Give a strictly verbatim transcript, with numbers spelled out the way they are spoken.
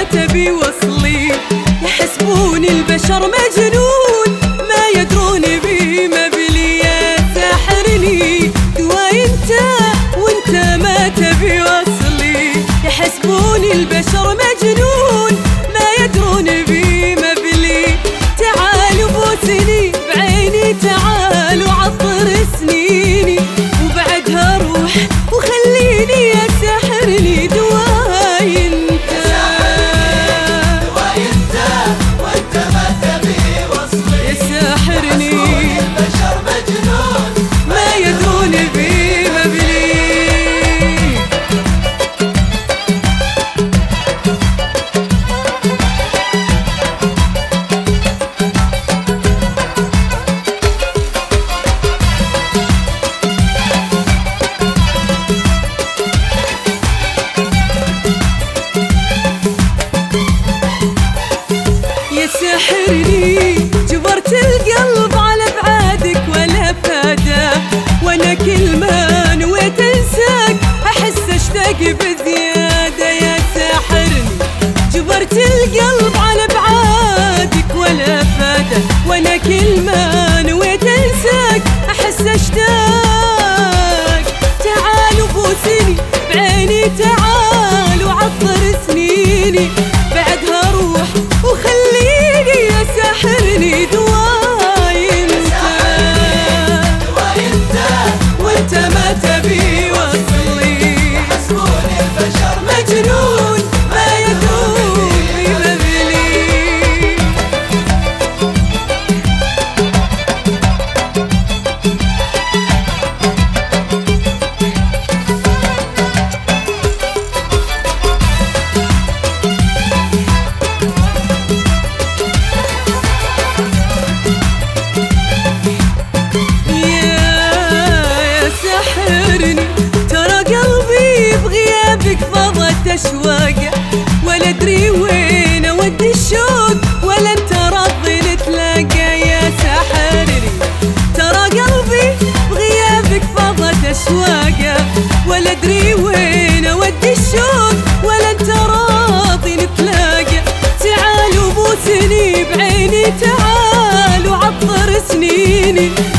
تبي وصلي. يحسبوني البشر مجنون ما يدرون بي ما بلي. يا ساحرني دواي انت وانت ما تبي وصلي. يحسبوني البشر مجنون ما يدرون بي ما بلي. تعالوا بوسني بعيني تعالوا عطر سنيني وبعدها روح وخليني يا ساحرني دواي انت. دواي انت وانت ما تبي وصلي. يا ساحرني البشر مجنون ما يدرون بي ما بلي. ساحرني جبرت القلب على بعادك ولا فاده. وانا كل ما نويت انساك احس اشتاق بزياده. يا ساحرني جبرت القلب على بعادك ولا فاده. وانا كل ما نويت انساك احس اشتاق. تعالوا بوسني بعيني تعالوا عطر سنيني بعدها روح وخليني يا ساحرني دواي انت. دواي انت وانت ما تبي وصلي. يحسبوني البشر مجنون ما يدوم ما بلي. ترى قلبي بغيابك فضت اشواقه ولا ادري وين اودي الشوق ولا انت راضي نتلاقى. يا ساحرني ترى قلبي بغيابك فضت اشواقه ولا ادري وين اودي الشوق ولا انت راضي نتلاقى. تعالوا بوسني بعيني تعالوا عطر سنيني